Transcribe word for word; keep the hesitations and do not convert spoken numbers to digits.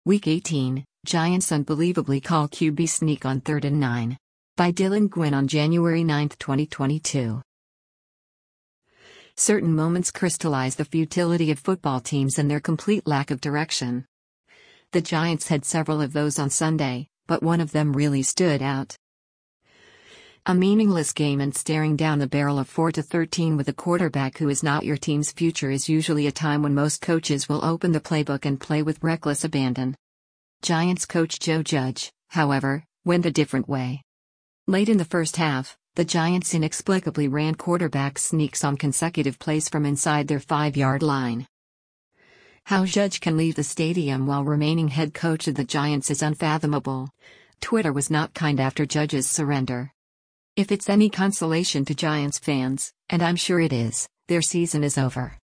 Week eighteen, Giants unbelievably call Q B sneak on third and nine. By Dylan Gwynn on January ninth, twenty twenty-two. Certain moments crystallize the futility of football teams and their complete lack of direction. The Giants had several of those on Sunday, but one of them really stood out. A meaningless game and staring down the barrel of four to thirteen with a quarterback who is not your team's future is usually a time when most coaches will open the playbook and play with reckless abandon. Giants coach Joe Judge, however, went a different way. Late in the first half, the Giants inexplicably ran quarterback sneaks on consecutive plays from inside their five-yard line. How Judge can leave the stadium while remaining head coach of the Giants is unfathomable. Twitter was not kind after Judge's surrender. If it's any consolation to Giants fans, and I'm sure it is, their season is over.